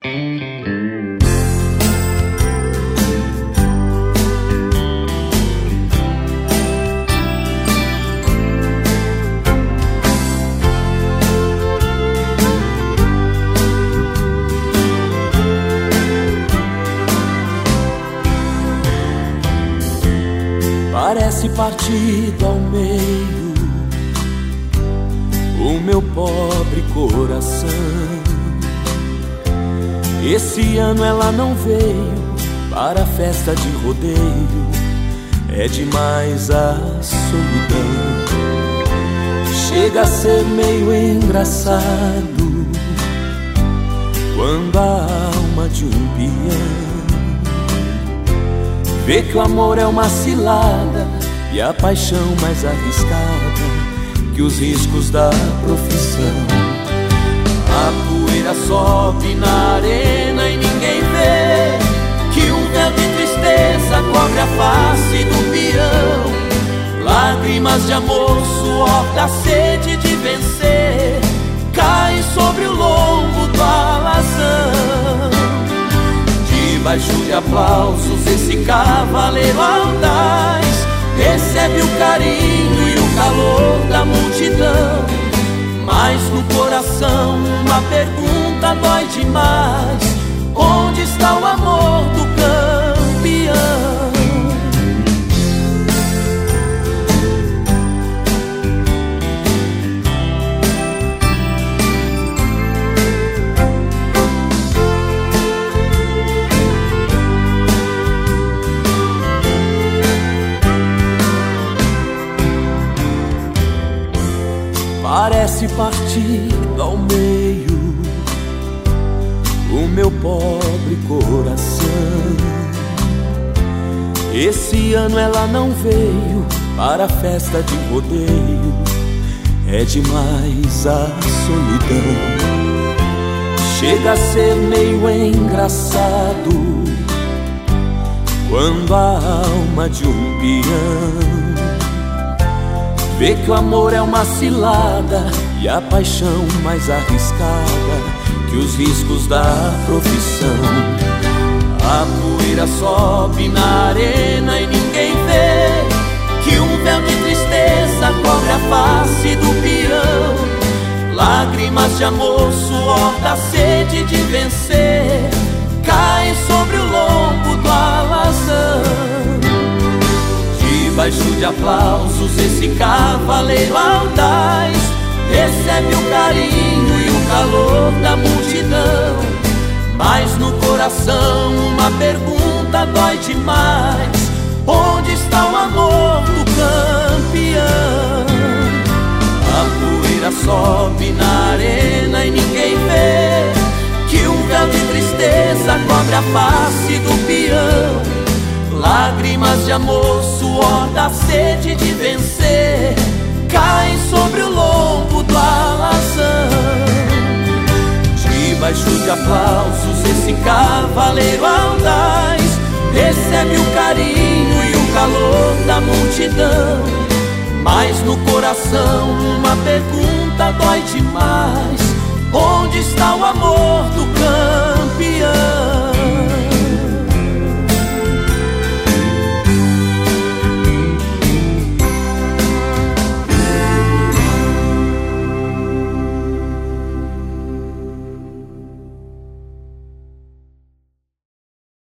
Parece partido ao meio o meu pobre coração. Esse ano ela não veio para a festa de rodeio. É demais a solidão. Chega a ser meio engraçado quando a alma de um peão vê que o amor é uma cilada e a paixão mais arriscada que os riscos da profissão. A poeira sobe na arena e ninguém vê que um véu de tristeza cobre a face do peão. Lágrimas de amor, suor da sede de vencer, caem sobre o lombo do alazão. Debaixo de aplausos esse cavaleiro audaz recebe o carinho e o calor da multidão. Mas no coração uma pergunta dói demais: onde está o amor do campeão? Parece partido ao meio o meu pobre coração. Esse ano ela não veio para a festa de rodeio. É demais a solidão. Chega a ser meio engraçado quando a alma de um peão vê que o amor é uma cilada e a paixão mais arriscada que os riscos da profissão. A poeira sobe na arena e ninguém vê que um véu de tristeza cobre a face do peão. Lágrimas de amor, suor da sede de vencer, caem sobre o lombo do alazão. Debaixo de aplausos esse cavaleiro audaz recebe o carinho e o calor da multidão. Mas no coração uma pergunta dói demais: onde está o amor do campeão? A poeira sobe na arena e ninguém vê que um véu de tristeza cobre a face do peão. Lágrimas de amor, suor da sede de vencer, caem sobre o lombo do alazão. Debaixo de aplausos esse cavaleiro audaz recebe o carinho e o calor da multidão. Mas no coração uma pergunta dói demais: onde está o amor do campo?